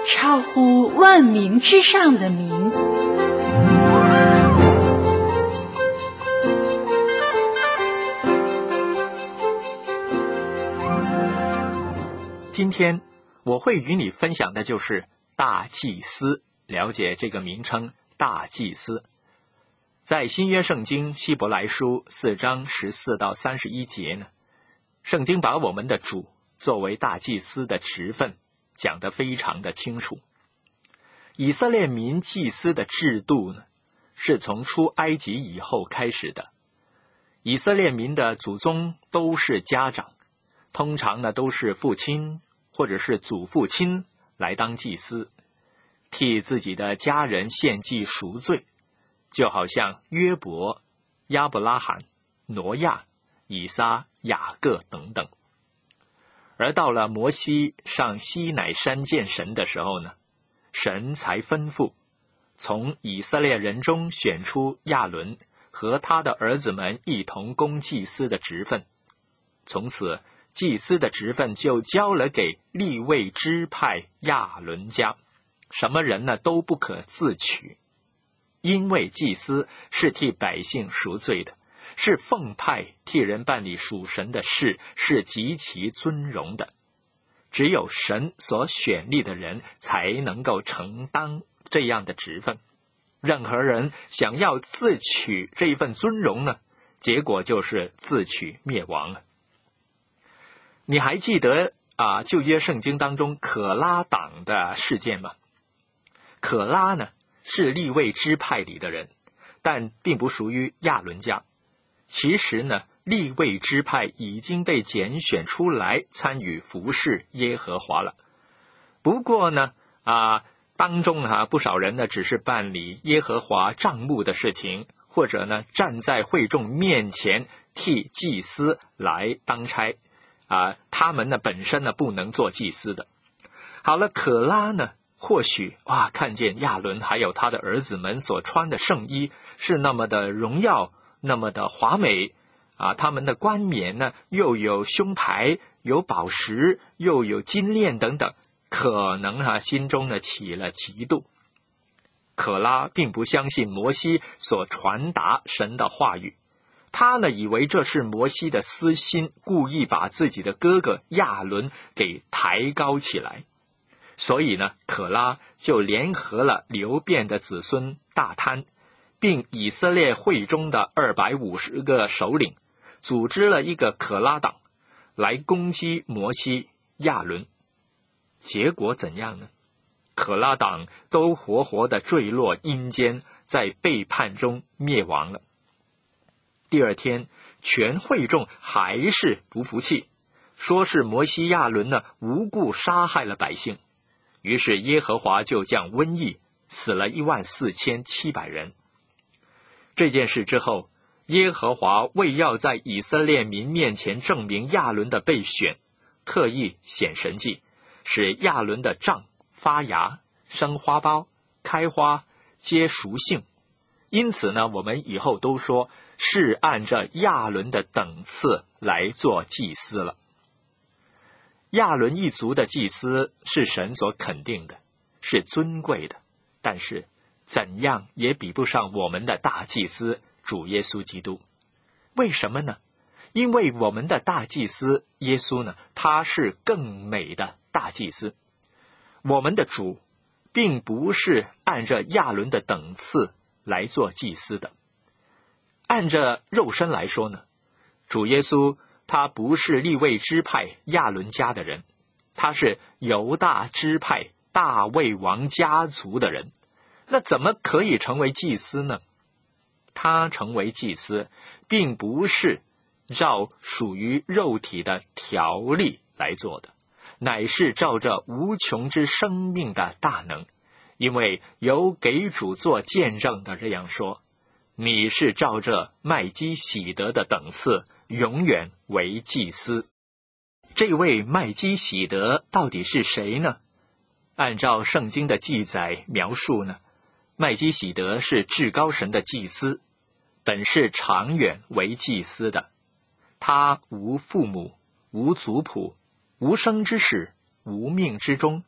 超乎万民之上的名。 今天我会与你分享的就是大祭司，了解这个名称大祭司。在新约圣经希伯来书4章14到31节呢，圣经把我们的主作为大祭司的职分讲得非常的清楚。以色列民祭司的制度呢，是从出埃及以后开始的。以色列民的祖宗都是家长，通常呢都是父亲或者是祖父亲来当祭司，替自己的家人献祭赎罪，就好像约伯、亚伯拉罕、挪亚、以撒、雅各等等。而到了摩西上西乃山见神的时候呢，神才吩咐从以色列人中选出亚伦和他的儿子们一同供祭司的职分。从此祭司的职分就交了给利未支派亚伦家，什么人呢都不可自取，因为祭司是替百姓赎罪的，是奉派替人办理属神的事，是极其尊荣的。只有神所选立的人才能够承担这样的职分，任何人想要自取这一份尊荣呢，结果就是自取灭亡了。你还记得旧约圣经当中可拉党的事件吗？可拉呢是利未支派里的人，但并不属于亚伦家。其实呢，利未支派已经被拣选出来参与服侍耶和华了。不过呢当中不少人呢只是办理耶和华帐幕的事情，或者呢站在会众面前替祭司来当差他们呢本身呢不能做祭司的。好了，可拉呢或许看见亚伦还有他的儿子们所穿的圣衣是那么的荣耀，那么的华美他们的冠冕呢又有胸牌，有宝石，又有金链等等，可能心中呢起了嫉妒。可拉并不相信摩西所传达神的话语，他呢以为这是摩西的私心，故意把自己的哥哥亚伦给抬高起来。所以呢，可拉就联合了流便的子孙大贪，并以色列会中的250个首领，组织了一个可拉党来攻击摩西、亚伦。结果怎样呢？可拉党都活活的坠落阴间，在背叛中灭亡了。第二天，全会众还是不服气，说是摩西、亚伦呢无故杀害了百姓。于是耶和华就降瘟疫，死了14700人。这件事之后，耶和华为要在以色列民面前证明亚伦的被选，特意显神迹，使亚伦的杖发芽、生花苞、开花、结熟杏。因此呢，我们以后都说是按着亚伦的等次来做祭司了。亚伦一族的祭司是神所肯定的，是尊贵的，但是怎样也比不上我们的大祭司主耶稣基督。为什么呢？因为我们的大祭司耶稣呢，他是更美的大祭司。我们的主并不是按着亚伦的等次来做祭司的。按着肉身来说呢，主耶稣他不是利未支派亚伦家的人，他是犹大支派大卫王家族的人。那怎么可以成为祭司呢？他成为祭司并不是照属于肉体的条例来做的，乃是照着无穷之生命的大能。因为有给主做见证的这样说，你是照着麦基洗德的等次永远为祭司。这位麦基洗德到底是谁呢？按照圣经的记载描述呢，麦基洗德是至高神的祭司，本是长远为祭司的。他无父母，无族谱，无生之始，无命之终，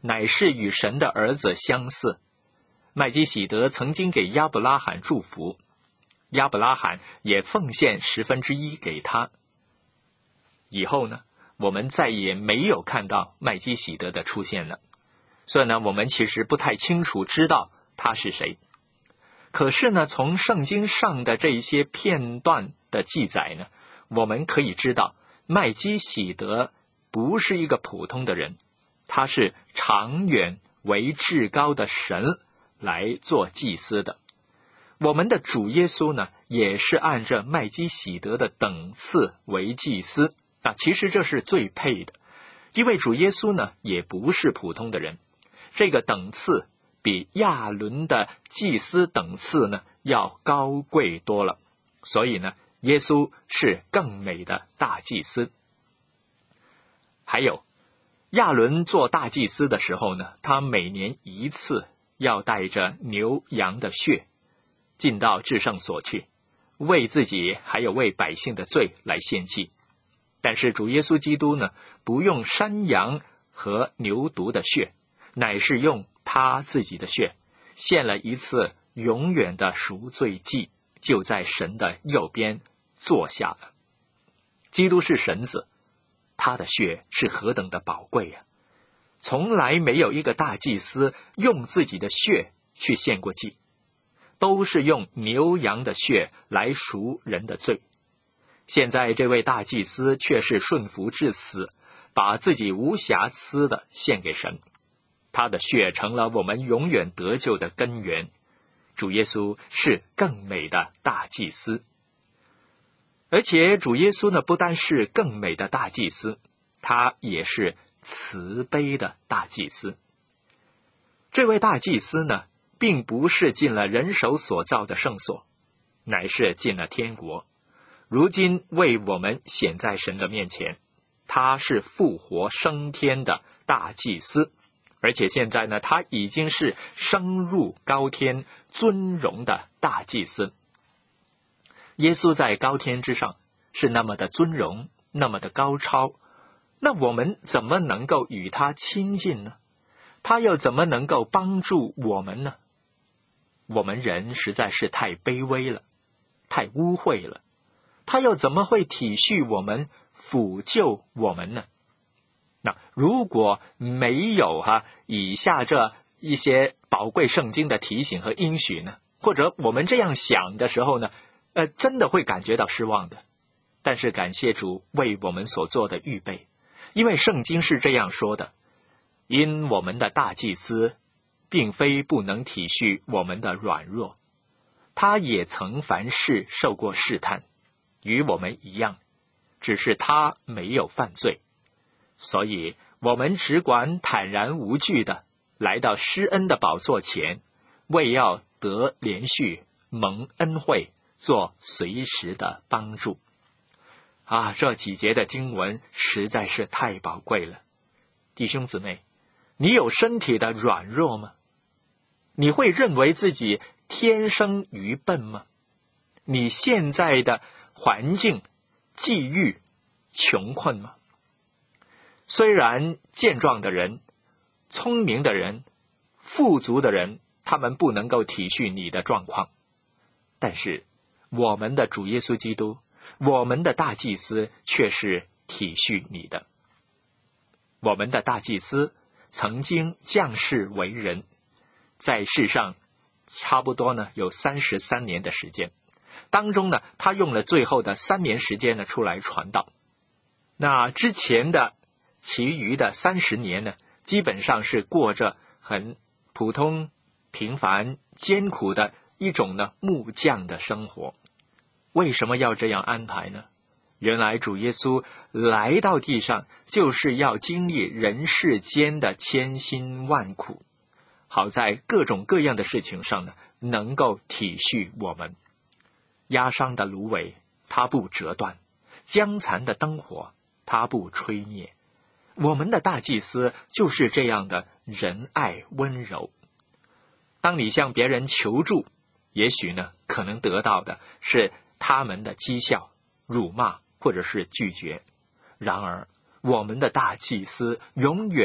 乃是与神的儿子相似。麦基洗德曾经给亚伯拉罕祝福，亚伯拉罕也奉献1/10给他。以后呢，我们再也没有看到麦基洗德的出现了，所以呢，我们其实不太清楚知道他是谁。可是呢，从圣经上的这一些片段的记载呢，我们可以知道麦基洗德不是一个普通的人，他是长远为至高的神来做祭司的。我们的主耶稣呢，也是按着麦基洗德的等次为祭司。其实这是最配的，因为主耶稣呢，也不是普通的人，这个等次比亚伦的祭司等次呢要高贵多了，所以呢，耶稣是更美的大祭司。还有，亚伦做大祭司的时候呢，他每年一次要带着牛羊的血进到至圣所去，为自己还有为百姓的罪来献祭。但是主耶稣基督呢，不用山羊和牛犊的血，乃是用他自己的血，献了一次永远的赎罪祭，就在神的右边坐下了。基督是神子，他的血是何等的宝贵啊！从来没有一个大祭司用自己的血去献过祭，都是用牛羊的血来赎人的罪。现在这位大祭司却是顺服至死，把自己无瑕疵的献给神，他的血成了我们永远得救的根源。主耶稣是更美的大祭司，而且主耶稣呢，不单是更美的大祭司，他也是慈悲的大祭司。这位大祭司呢，并不是进了人手所造的圣所，乃是进了天国，如今为我们显在神的面前。他是复活升天的大祭司，而且现在呢，他已经是升入高天尊荣的大祭司。耶稣在高天之上是那么的尊荣，那么的高超，那我们怎么能够与他亲近呢？他又怎么能够帮助我们呢？我们人实在是太卑微了，太污秽了，他又怎么会体恤我们，抚救我们呢？那如果没有以下这一些宝贵圣经的提醒和应许呢，或者我们这样想的时候呢，真的会感觉到失望的。但是感谢主为我们所做的预备，因为圣经是这样说的：因我们的大祭司并非不能体恤我们的软弱，他也曾凡事受过试探，与我们一样，只是他没有犯罪。所以我们只管坦然无惧的来到施恩的宝座前，为要得连续蒙恩惠，做随时的帮助。这几节的经文实在是太宝贵了。弟兄姊妹，你有身体的软弱吗？你会认为自己天生愚笨吗？你现在的环境、际遇穷困吗？虽然健壮的人、聪明的人、富足的人，他们不能够体恤你的状况，但是我们的主耶稣基督，我们的大祭司却是体恤你的。我们的大祭司曾经降世为人，在世上差不多呢有33年的时间，当中呢他用了最后的3年时间呢出来传道。那之前的其余的30年呢，基本上是过着很普通、平凡、艰苦的一种呢木匠的生活。为什么要这样安排呢？原来主耶稣来到地上，就是要经历人世间的千辛万苦，好在各种各样的事情上呢，能够体恤我们。压伤的芦苇它不折断，将残的灯火它不吹灭。我们的大祭司就是这样的仁爱温柔。当你向别人求助，也许呢可能得到的是他们的讥笑、辱骂或者是拒绝。然而我们的大祭司永远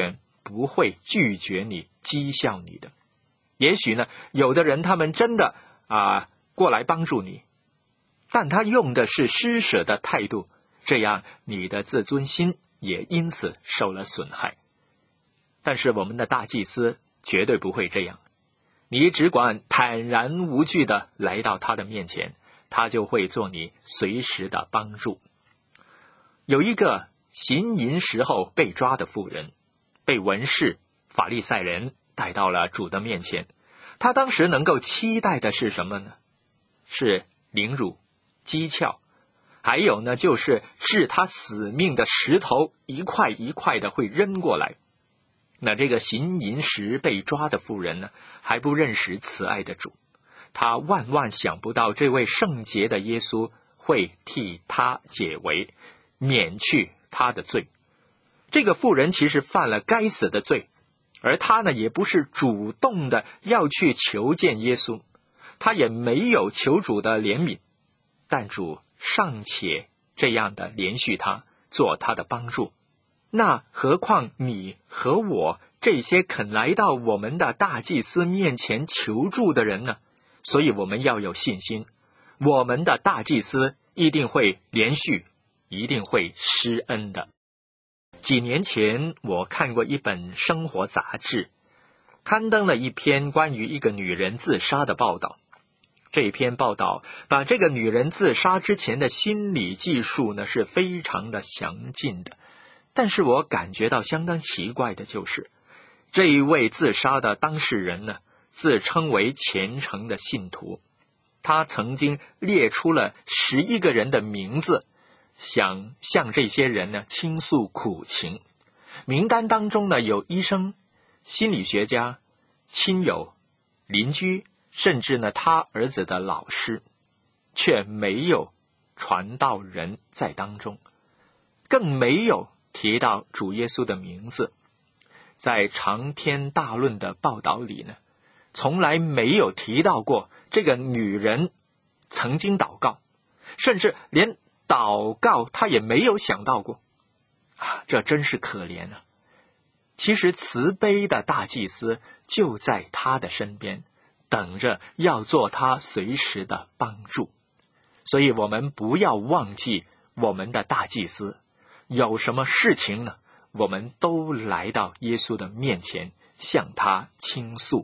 不会拒绝你、讥笑你的。也许呢，有的人他们真的过来帮助你，但他用的是施舍的态度，这样你的自尊心也因此受了损害。但是我们的大祭司绝对不会这样，你只管坦然无惧的来到他的面前，他就会做你随时的帮助。有一个行淫时候被抓的妇人，被文士法利赛人带到了主的面前，他当时能够期待的是什么呢？是凌辱、讥诮，还有呢，就是置他死命的石头一块一块的会扔过来。那这个行淫时被抓的妇人呢，还不认识慈爱的主，他万万想不到这位圣洁的耶稣会替他解围，免去他的罪。这个妇人其实犯了该死的罪，而他呢，也不是主动的要去求见耶稣，他也没有求主的怜悯，但主尚且这样的怜恤他，做他的帮助，那何况你和我这些肯来到我们的大祭司面前求助的人呢？所以我们要有信心，我们的大祭司一定会怜恤，一定会施恩的。几年前我看过一本生活杂志，刊登了一篇关于一个女人自杀的报道。这篇报道把这个女人自杀之前的心理技术呢是非常的详尽的，但是我感觉到相当奇怪的就是，这一位自杀的当事人呢，自称为虔诚的信徒，他曾经列出了11个人的名字，想向这些人呢倾诉苦情。名单当中呢有医生、心理学家、亲友、邻居，甚至呢他儿子的老师，却没有传道人在当中，更没有提到主耶稣的名字。在长篇大论的报道里呢，从来没有提到过这个女人曾经祷告，甚至连祷告他也没有想到过。这真是可怜啊！其实慈悲的大祭司就在他的身边，等着要做他随时的帮助。所以我们不要忘记我们的大祭司，有什么事情呢，我们都来到耶稣的面前，向他倾诉。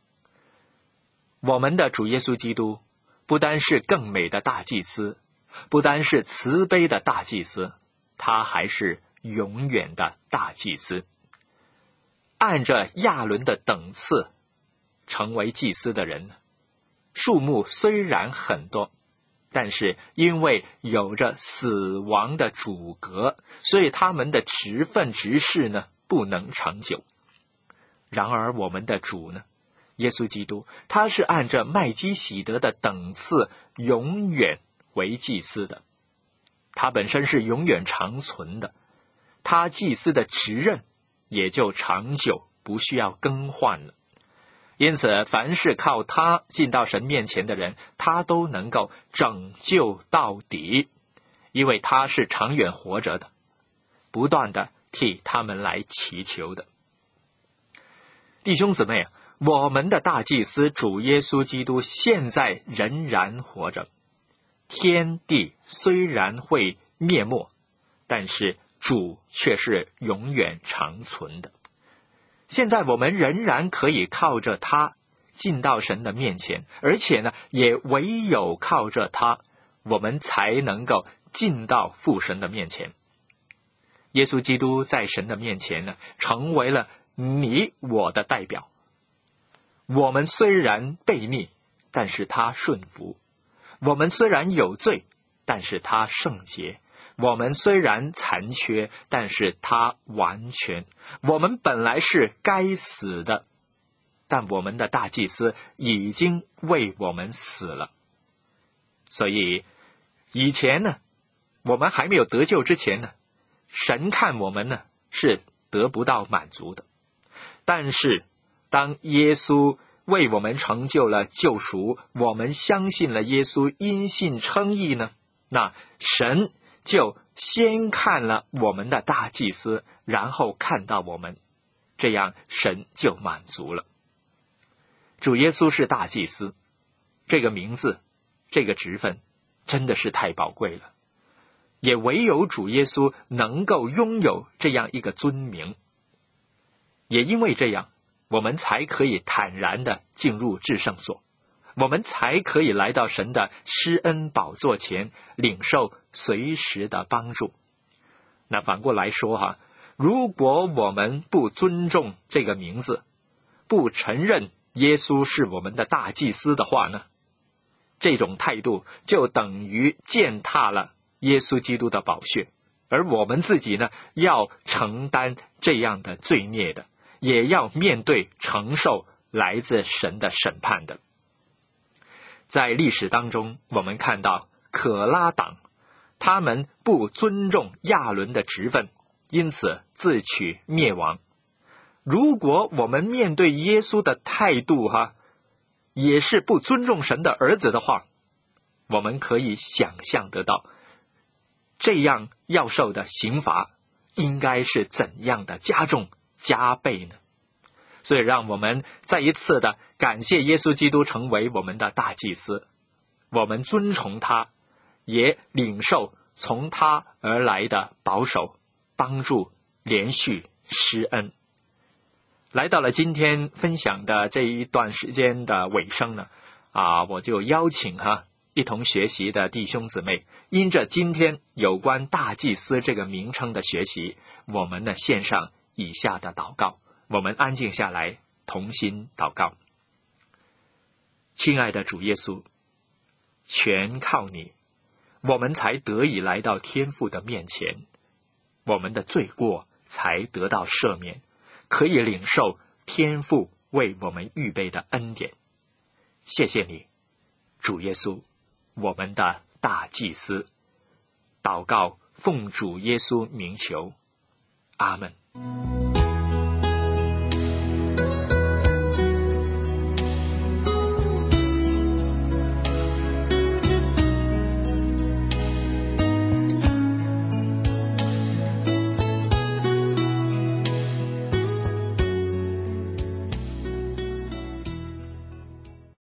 我们的主耶稣基督不单是更美的大祭司，不单是慈悲的大祭司，他还是永远的大祭司。按着亚伦的等次成为祭司的人，数目虽然很多，但是因为有着死亡的阻隔，所以他们的职分职事呢不能长久。然而我们的主呢，耶稣基督，他是按着麦基洗德的等次永远为祭司的，他本身是永远长存的，他祭司的职任也就长久，不需要更换了。因此凡是靠他进到神面前的人，他都能够拯救到底，因为他是长远活着的，不断的替他们来祈求的。弟兄姊妹，我们的大祭司主耶稣基督现在仍然活着，天地虽然会灭没，但是主却是永远长存的。现在我们仍然可以靠着他进到神的面前，而且呢，也唯有靠着他，我们才能够进到父神的面前。耶稣基督在神的面前呢，成为了你我的代表。我们虽然悖逆，但是他顺服；我们虽然有罪，但是他圣洁；我们虽然残缺，但是他完全。我们本来是该死的，但我们的大祭司已经为我们死了。所以以前呢，我们还没有得救之前呢，神看我们呢是得不到满足的。但是当耶稣为我们成就了救赎，我们相信了耶稣，因信称义呢，那神就先看了我们的大祭司，然后看到我们， 这样神就满足了。主耶稣是大祭司，这个名字，这个职分真的是太宝贵了，也唯有主耶稣能够拥有这样一个尊名。也因为这样，我们才可以坦然地进入至圣所，我们才可以来到神的施恩宝座前，领受随时的帮助。那反过来说如果我们不尊重这个名字，不承认耶稣是我们的大祭司的话呢，这种态度就等于践踏了耶稣基督的宝血，而我们自己呢，要承担这样的罪孽的，也要面对承受来自神的审判的。在历史当中，我们看到可拉党，他们不尊重亚伦的职分，因此自取灭亡。如果我们面对耶稣的态度也是不尊重神的儿子的话，我们可以想象得到，这样要受的刑罚应该是怎样的加重加倍呢？所以让我们再一次的感谢耶稣基督成为我们的大祭司，我们尊崇他，也领受从他而来的保守、帮助、连续施恩。来到了今天分享的这一段时间的尾声呢，我就邀请一同学习的弟兄姊妹，因着今天有关大祭司这个名称的学习，我们呢献上以下的祷告。我们安静下来，同心祷告。亲爱的主耶稣，全靠你，我们才得以来到天父的面前，我们的罪过才得到赦免，可以领受天父为我们预备的恩典。谢谢你，主耶稣，我们的大祭司。祷告奉主耶稣名求，阿们。